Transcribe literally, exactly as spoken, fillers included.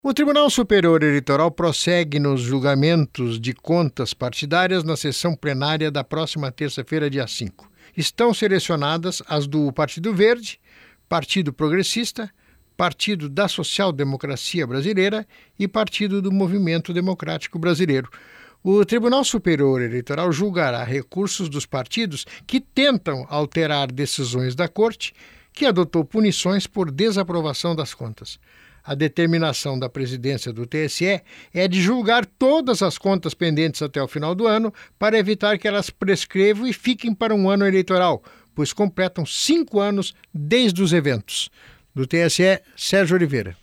O Tribunal Superior Eleitoral prossegue nos julgamentos de contas partidárias na sessão plenária da próxima terça-feira, dia cinco. Estão selecionadas as do Partido Verde, Partido Progressista, Partido da Social Democracia Brasileira e Partido do Movimento Democrático Brasileiro. O Tribunal Superior Eleitoral julgará recursos dos partidos que tentam alterar decisões da Corte, que adotou punições por desaprovação das contas. A determinação da presidência do T S E é de julgar todas as contas pendentes até o final do ano para evitar que elas prescrevam e fiquem para um ano eleitoral, pois completam cinco anos desde os eventos. Do T S E, Sérgio Oliveira.